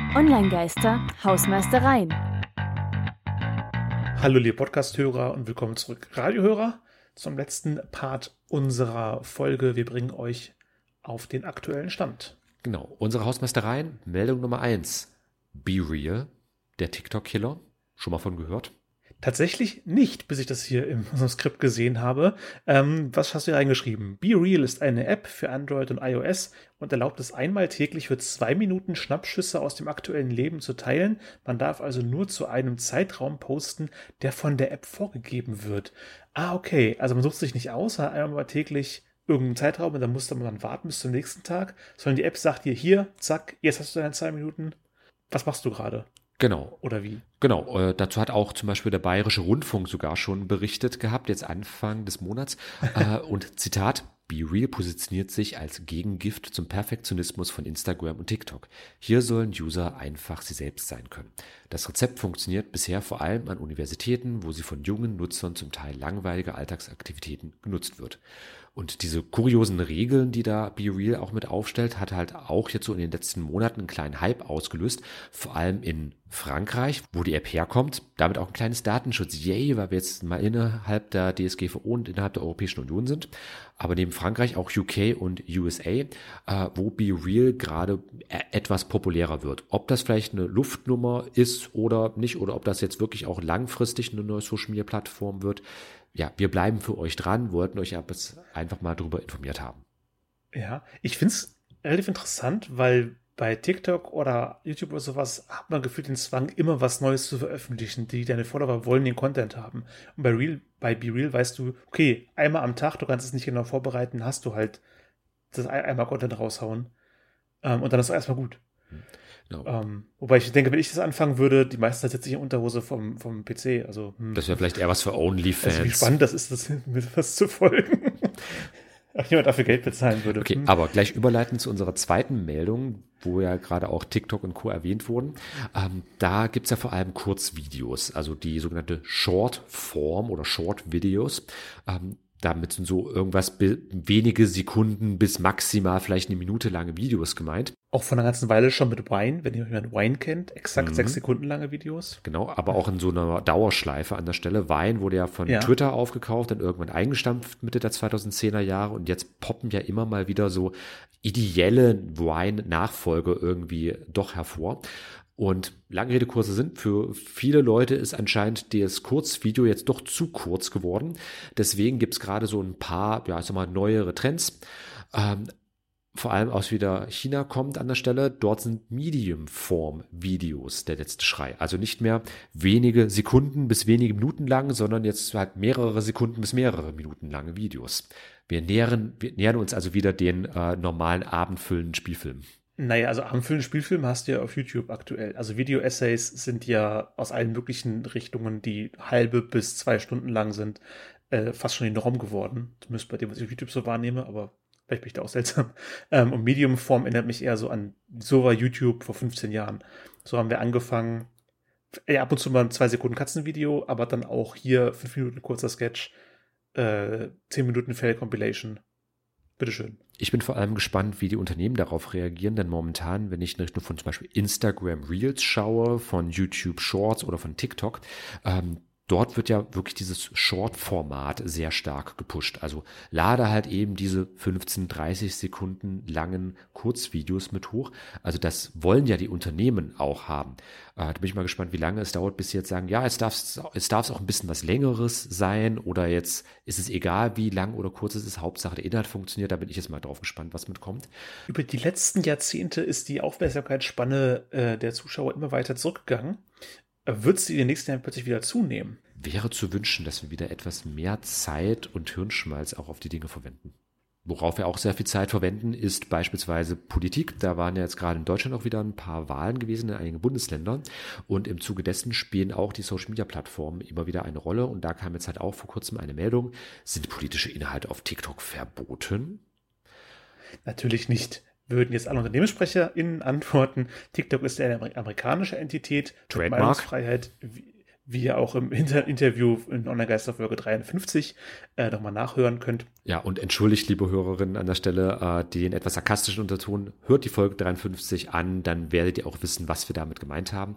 Online-Geister, Hausmeistereien. Hallo liebe Podcast-Hörer und willkommen zurück, Radiohörer, zum letzten Part unserer Folge. Wir bringen euch auf den aktuellen Stand. Genau, unsere Hausmeistereien, Meldung Nummer 1. BeReal, der TikTok-Killer. Schon mal von gehört? Tatsächlich nicht, bis ich das hier in unserem Skript gesehen habe. Was hast du hier reingeschrieben? BeReal ist eine App für Android und iOS und erlaubt es einmal täglich für 2 Minuten Schnappschüsse aus dem aktuellen Leben zu teilen. Man darf also nur zu einem Zeitraum posten, der von der App vorgegeben wird. Okay, also man sucht sich nicht aus, hat einmal täglich irgendeinen Zeitraum und dann muss man dann warten bis zum nächsten Tag, sondern die App sagt dir, hier, zack, jetzt hast du deine 2 Minuten. Was machst du gerade? Genau. Oder wie? Genau, dazu hat auch zum Beispiel der Bayerische Rundfunk sogar schon berichtet gehabt, jetzt Anfang des Monats. Und Zitat, BeReal positioniert sich als Gegengift zum Perfektionismus von Instagram und TikTok. Hier sollen User einfach sie selbst sein können. Das Rezept funktioniert bisher vor allem an Universitäten, wo sie von jungen Nutzern zum Teil langweilige Alltagsaktivitäten genutzt wird. Und diese kuriosen Regeln, die da BeReal auch mit aufstellt, hat halt auch jetzt so in den letzten Monaten einen kleinen Hype ausgelöst, vor allem in Frankreich, wo die App herkommt, damit auch ein kleines Datenschutz, yay, weil wir jetzt mal innerhalb der DSGVO und innerhalb der Europäischen Union sind, aber neben Frankreich auch UK und USA, wo BeReal gerade etwas populärer wird. Ob das vielleicht eine Luftnummer ist oder nicht, oder ob das jetzt wirklich auch langfristig eine neue Social-Media-Plattform wird, ja, wir bleiben für euch dran, wollten euch aber einfach mal darüber informiert haben. Ja, ich finde es relativ interessant, weil bei TikTok oder YouTube oder sowas hat man gefühlt den Zwang, immer was Neues zu veröffentlichen. Deine Follower wollen den Content haben. Und bei BeReal weißt du, okay, einmal am Tag, du kannst es nicht genau vorbereiten, hast du halt das einmal Content raushauen. Und dann ist es erstmal gut. Genau. Wobei ich denke, wenn ich das anfangen würde, die meiste Zeit sitze ich in Unterhose vom PC. Also, Das wäre vielleicht eher was für OnlyFans. Also wie spannend das ist, mir was zu folgen. Ob jemand dafür Geld bezahlen würde. Okay, aber gleich überleitend zu unserer zweiten Meldung, wo ja gerade auch TikTok und Co. erwähnt wurden. Da gibt's ja vor allem Kurzvideos, also die sogenannte Short-Form oder Short-Videos. Damit sind so irgendwas wenige Sekunden bis maximal vielleicht eine Minute lange Videos gemeint. Auch von einer ganzen Weile schon mit Vine, wenn jemand Vine kennt, exakt 6 Sekunden lange Videos. Genau, aber auch in so einer Dauerschleife an der Stelle. Vine wurde ja von Twitter aufgekauft, dann irgendwann eingestampft Mitte der 2010er Jahre und jetzt poppen ja immer mal wieder so ideelle Vine-Nachfolge irgendwie doch hervor. Und lange Rede, kurzer Sinn, für viele Leute ist anscheinend das Kurzvideo jetzt doch zu kurz geworden. Deswegen gibt's gerade so ein paar, ja, ich sag mal, neuere Trends. Vor allem aus wieder China kommt an der Stelle. Dort sind Medium-Form-Videos der letzte Schrei. Also nicht mehr wenige Sekunden bis wenige Minuten lang, sondern jetzt halt mehrere Sekunden bis mehrere Minuten lange Videos. Wir nähern uns also wieder den normalen abendfüllenden Spielfilmen. Naja, also abendfüllende Spielfilme hast du ja auf YouTube aktuell. Also Video-Essays sind ja aus allen möglichen Richtungen, die halbe bis 2 Stunden lang sind, fast schon die Norm geworden. Zumindest bei dem, was ich auf YouTube so wahrnehme, aber vielleicht bin ich da auch seltsam. Und Medium-Form erinnert mich eher so an, so war YouTube vor 15 Jahren. So haben wir angefangen, ab und zu mal ein 2 Sekunden Katzenvideo, aber dann auch hier 5 Minuten kurzer Sketch, 10 Minuten Fail-Compilation. Bitteschön. Ich bin vor allem gespannt, wie die Unternehmen darauf reagieren, denn momentan, wenn ich in Richtung von zum Beispiel Instagram Reels schaue, von YouTube Shorts oder von TikTok, dort wird ja wirklich dieses Short-Format sehr stark gepusht. Also lade halt eben diese 15, 30 Sekunden langen Kurzvideos mit hoch. Also das wollen ja die Unternehmen auch haben. Da bin ich mal gespannt, wie lange es dauert, bis sie jetzt sagen, ja, es darf auch ein bisschen was Längeres sein oder jetzt ist es egal, wie lang oder kurz es ist. Hauptsache der Inhalt funktioniert. Da bin ich jetzt mal drauf gespannt, was mitkommt. Über die letzten Jahrzehnte ist die Aufmerksamkeitsspanne der Zuschauer immer weiter zurückgegangen. Wird sie in den nächsten Jahren plötzlich wieder zunehmen? Wäre zu wünschen, dass wir wieder etwas mehr Zeit und Hirnschmalz auch auf die Dinge verwenden. Worauf wir auch sehr viel Zeit verwenden, ist beispielsweise Politik. Da waren ja jetzt gerade in Deutschland auch wieder ein paar Wahlen gewesen in einigen Bundesländern. Und im Zuge dessen spielen auch die Social-Media-Plattformen immer wieder eine Rolle. Und da kam jetzt halt auch vor kurzem eine Meldung, sind politische Inhalte auf TikTok verboten? Natürlich nicht. Würden jetzt alle UnternehmenssprecherInnen antworten, TikTok ist eine amerikanische Entität, Trademark. Meinungsfreiheit wie ihr auch im Interview in Online-Geister Folge 53 nochmal nachhören könnt. Ja, und entschuldigt, liebe Hörerinnen, an der Stelle den etwas sarkastischen Unterton. Hört die Folge 53 an, dann werdet ihr auch wissen, was wir damit gemeint haben.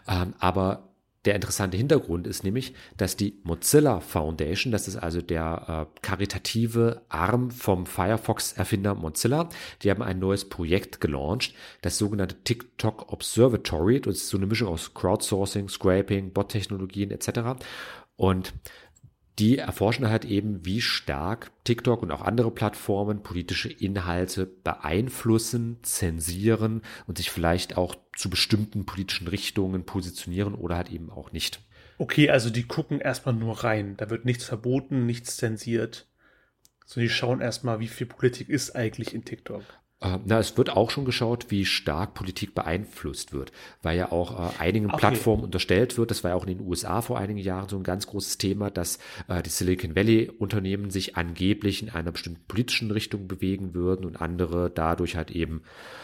Aber der interessante Hintergrund ist nämlich, dass die Mozilla Foundation, das ist also der karitative Arm vom Firefox-Erfinder Mozilla, die haben ein neues Projekt gelauncht, das sogenannte TikTok Observatory. Das ist so eine Mischung aus Crowdsourcing, Scraping, Bot-Technologien etc. Und die erforschen halt eben, wie stark TikTok und auch andere Plattformen politische Inhalte beeinflussen, zensieren und sich vielleicht auch zu bestimmten politischen Richtungen positionieren oder halt eben auch nicht. Okay, also die gucken erstmal nur rein. Da wird nichts verboten, nichts zensiert. So, die schauen erstmal, wie viel Politik ist eigentlich in TikTok. Es wird auch schon geschaut, wie stark Politik beeinflusst wird, weil ja auch einigen Plattformen unterstellt wird, das war ja auch in den USA vor einigen Jahren so ein ganz großes Thema, dass die Silicon Valley Unternehmen sich angeblich in einer bestimmten politischen Richtung bewegen würden und andere dadurch halt eben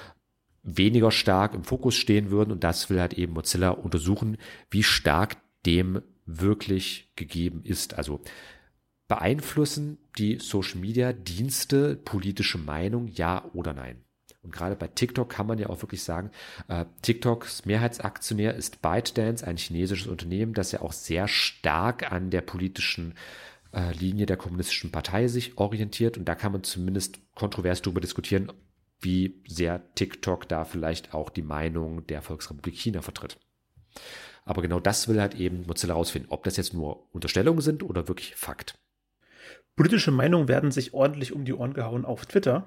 weniger stark im Fokus stehen würden, und das will halt eben Mozilla untersuchen, wie stark dem wirklich gegeben ist. Also beeinflussen die Social-Media-Dienste politische Meinung, ja oder nein? Und gerade bei TikTok kann man ja auch wirklich sagen, TikToks Mehrheitsaktionär ist ByteDance, ein chinesisches Unternehmen, das ja auch sehr stark an der politischen Linie der Kommunistischen Partei sich orientiert. Und da kann man zumindest kontrovers darüber diskutieren, wie sehr TikTok da vielleicht auch die Meinung der Volksrepublik China vertritt. Aber genau das will halt eben Mozilla herausfinden, ob das jetzt nur Unterstellungen sind oder wirklich Fakt. Politische Meinungen werden sich ordentlich um die Ohren gehauen auf Twitter.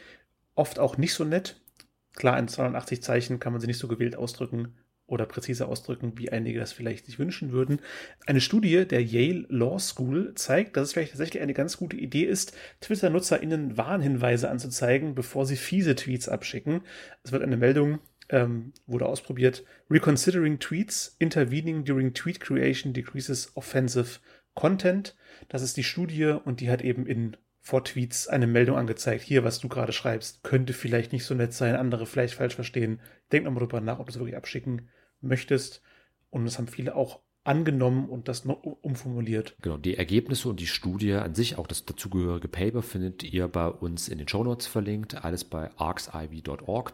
Oft auch nicht so nett. Klar, in 280 Zeichen kann man sie nicht so gewählt ausdrücken oder präzise ausdrücken, wie einige das vielleicht sich wünschen würden. Eine Studie der Yale Law School zeigt, dass es vielleicht tatsächlich eine ganz gute Idee ist, Twitter-NutzerInnen Warnhinweise anzuzeigen, bevor sie fiese Tweets abschicken. Es wird eine Meldung, wurde ausprobiert. Reconsidering Tweets, intervening during tweet creation decreases offensive content. Das ist die Studie, und die hat eben vor Tweets eine Meldung angezeigt. Hier, was du gerade schreibst, könnte vielleicht nicht so nett sein, andere vielleicht falsch verstehen. Denk nochmal drüber nach, ob du es wirklich abschicken möchtest. Und das haben viele auch angenommen und das noch umformuliert. Genau, die Ergebnisse und die Studie an sich, auch das dazugehörige Paper, findet ihr bei uns in den Shownotes verlinkt. Alles bei arxiv.org.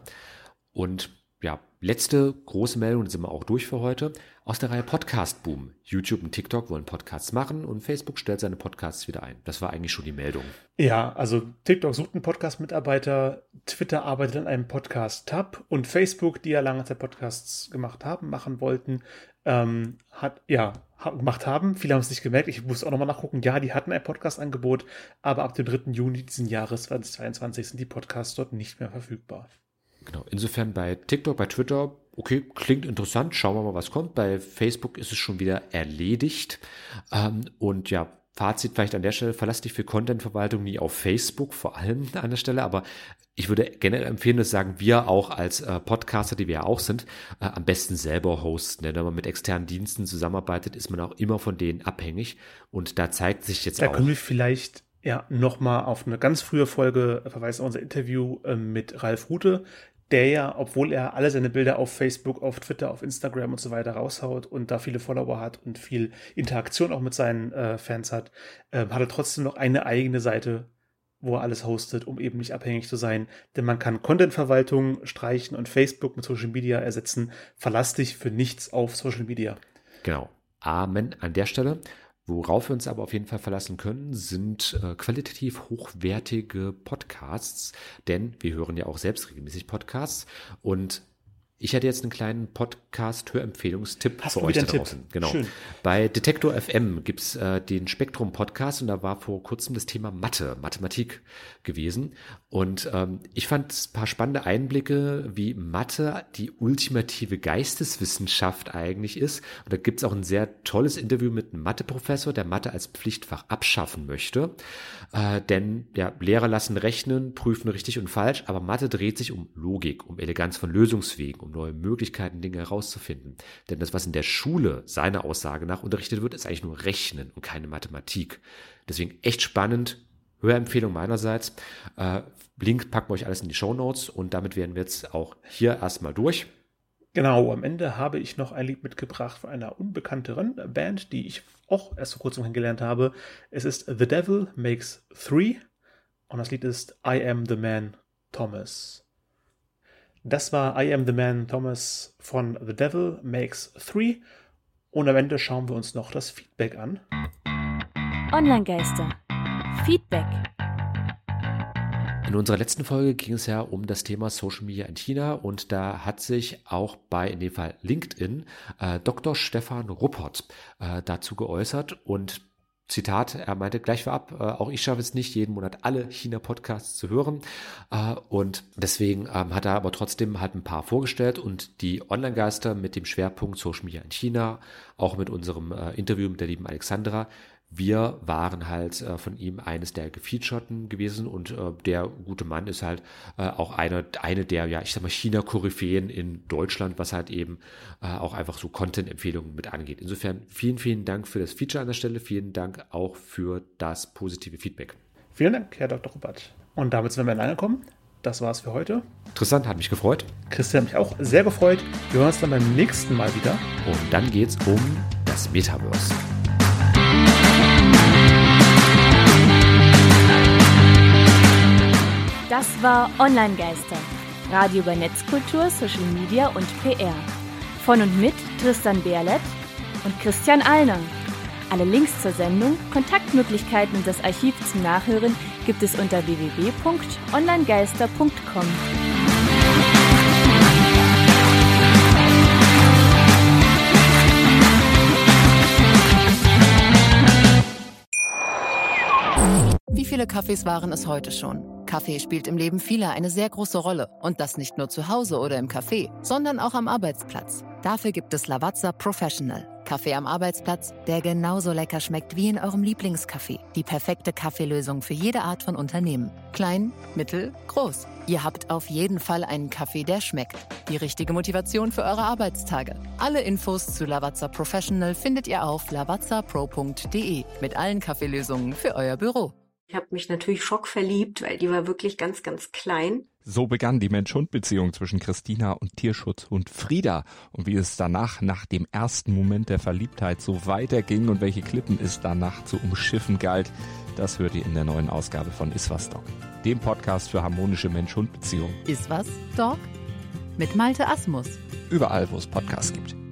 Und ja, letzte große Meldung, dann sind wir auch durch für heute, aus der Reihe Podcast Boom. YouTube und TikTok wollen Podcasts machen und Facebook stellt seine Podcasts wieder ein. Das war eigentlich schon die Meldung. Ja, also TikTok sucht einen Podcast-Mitarbeiter, Twitter arbeitet an einem Podcast-Tab und Facebook, die ja lange Zeit Podcasts machen wollten, gemacht haben. Viele haben es nicht gemerkt. Ich muss auch nochmal nachgucken. Ja, die hatten ein Podcast-Angebot, aber ab dem 3. Juni diesen Jahres 2022 sind die Podcasts dort nicht mehr verfügbar. Genau, insofern bei TikTok, bei Twitter, okay, klingt interessant, schauen wir mal, was kommt. Bei Facebook ist es schon wieder erledigt. Und ja, Fazit vielleicht an der Stelle, verlass dich für Content-Verwaltung nie auf Facebook, vor allem an der Stelle, aber ich würde generell empfehlen, das sagen wir auch als Podcaster, die wir ja auch sind, am besten selber hosten. Denn wenn man mit externen Diensten zusammenarbeitet, ist man auch immer von denen abhängig, und da zeigt sich jetzt auch... Da können wir vielleicht nochmal auf eine ganz frühe Folge verweisen, unser Interview mit Ralf Rute, der ja, obwohl er alle seine Bilder auf Facebook, auf Twitter, auf Instagram und so weiter raushaut und da viele Follower hat und viel Interaktion auch mit seinen Fans hat, hat er trotzdem noch eine eigene Seite, wo er alles hostet, um eben nicht abhängig zu sein. Denn man kann Content-Verwaltung streichen und Facebook mit Social Media ersetzen. Verlass dich für nichts auf Social Media. Genau. Amen an der Stelle. Worauf wir uns aber auf jeden Fall verlassen können, sind qualitativ hochwertige Podcasts, denn wir hören ja auch selbst regelmäßig Podcasts, und ich hätte jetzt einen kleinen Podcast-Hörempfehlungstipp für euch da draußen. Genau. Schön. Bei Detektor FM gibt es den Spektrum-Podcast, und da war vor kurzem das Thema Mathematik gewesen. Und ich fand ein paar spannende Einblicke, wie Mathe die ultimative Geisteswissenschaft eigentlich ist. Und da gibt es auch ein sehr tolles Interview mit einem Mathe-Professor, der Mathe als Pflichtfach abschaffen möchte. Denn ja, Lehrer lassen rechnen, prüfen richtig und falsch, aber Mathe dreht sich um Logik, um Eleganz von Lösungswegen, um neue Möglichkeiten, Dinge herauszufinden. Denn das, was in der Schule seiner Aussage nach unterrichtet wird, ist eigentlich nur Rechnen und keine Mathematik. Deswegen echt spannend. Hörempfehlung meinerseits. Link packen wir euch alles in die Shownotes, und damit wären wir jetzt auch hier erstmal durch. Genau, am Ende habe ich noch ein Lied mitgebracht von einer unbekannteren Band, die ich auch erst vor kurzem kennengelernt habe. Es ist The Devil Makes Three und das Lied ist I Am the Man Thomas. Das war I Am the Man Thomas von The Devil Makes Three und am Ende schauen wir uns noch das Feedback an. Online-Geister. Feedback. In unserer letzten Folge ging es ja um das Thema Social Media in China und da hat sich auch bei, in dem Fall LinkedIn, Dr. Stefan Ruppert dazu geäußert und Zitat, er meinte gleich vorab, auch ich schaffe es nicht, jeden Monat alle China-Podcasts zu hören und deswegen hat er aber trotzdem halt ein paar vorgestellt und die Online-Geister mit dem Schwerpunkt Social Media in China, auch mit unserem Interview mit der lieben Alexandra, wir waren halt von ihm eines der Gefeaturten gewesen und der gute Mann ist halt auch eine der, ja, ich sag mal, China-Koryphäen in Deutschland, was halt eben auch einfach so Content-Empfehlungen mit angeht. Insofern vielen, vielen Dank für das Feature an der Stelle, vielen Dank auch für das positive Feedback. Vielen Dank, Herr Dr. Ruppert. Und damit sind wir angekommen. Das war's für heute. Interessant, hat mich gefreut. Christian hat mich auch sehr gefreut. Wir hören uns dann beim nächsten Mal wieder. Und dann geht's um das Metaverse. Das war Online-Geister. Radio über Netzkultur, Social Media und PR. Von und mit Tristan Berlet und Christian Allner. Alle Links zur Sendung, Kontaktmöglichkeiten und das Archiv zum Nachhören gibt es unter www.onlinegeister.com. Wie viele Kaffees waren es heute schon? Kaffee spielt im Leben vieler eine sehr große Rolle. Und das nicht nur zu Hause oder im Café, sondern auch am Arbeitsplatz. Dafür gibt es Lavazza Professional. Kaffee am Arbeitsplatz, der genauso lecker schmeckt wie in eurem Lieblingscafé. Die perfekte Kaffeelösung für jede Art von Unternehmen. Klein, mittel, groß. Ihr habt auf jeden Fall einen Kaffee, der schmeckt. Die richtige Motivation für eure Arbeitstage. Alle Infos zu Lavazza Professional findet ihr auf lavazzapro.de mit allen Kaffeelösungen für euer Büro. Ich habe mich natürlich schockverliebt, weil die war wirklich ganz, ganz klein. So begann die Mensch-Hund-Beziehung zwischen Christina und Tierschutzhund Frieda. Und wie es danach, nach dem ersten Moment der Verliebtheit, so weiterging und welche Klippen es danach zu umschiffen galt, das hört ihr in der neuen Ausgabe von Iswas Dog, dem Podcast für harmonische Mensch-Hund-Beziehungen. Iswas Dog? Mit Malte Asmus. Überall, wo es Podcasts gibt.